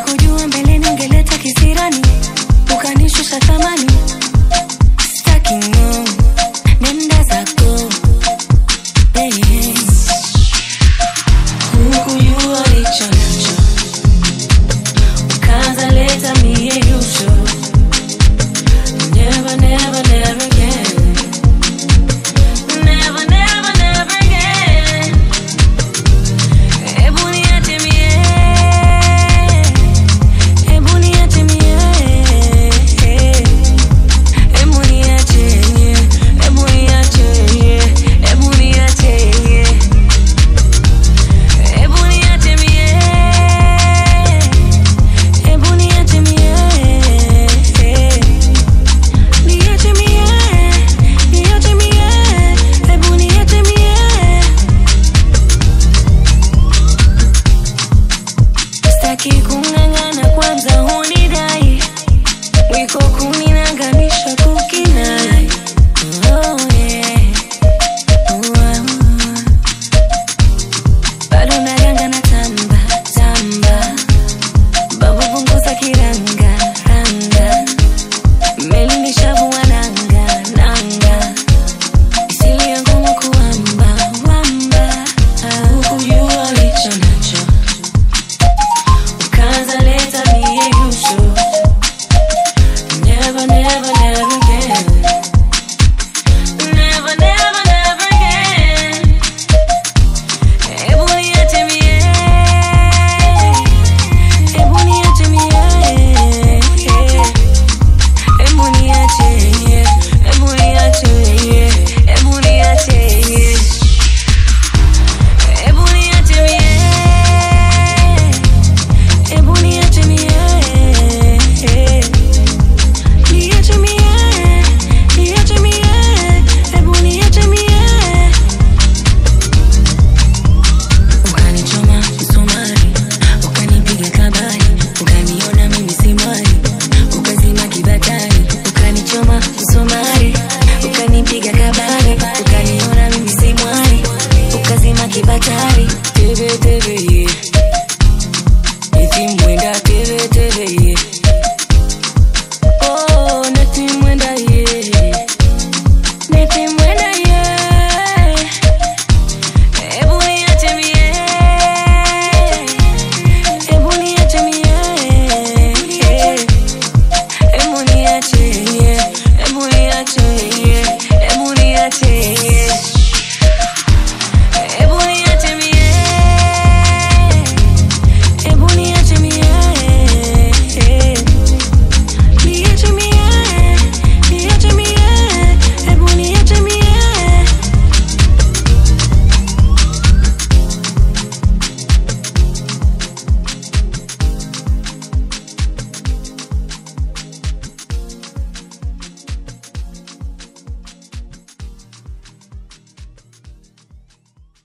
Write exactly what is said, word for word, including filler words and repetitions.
Sikujua mbele ningeleta kisirani, ukanishusha thamani. Staki no, nenda zako. Hey, hey. Hukujua hicho nacho, ukaanza leta mieyusho. Never, never, never again. Never, never, never again. Ebu niache mie, ebu niache mie, ebu niache mie, ebu niache mie, ebu niache mie, ebu niache mie, ebu niache mie. Kikungangana kwanza hunidai, wiko kuna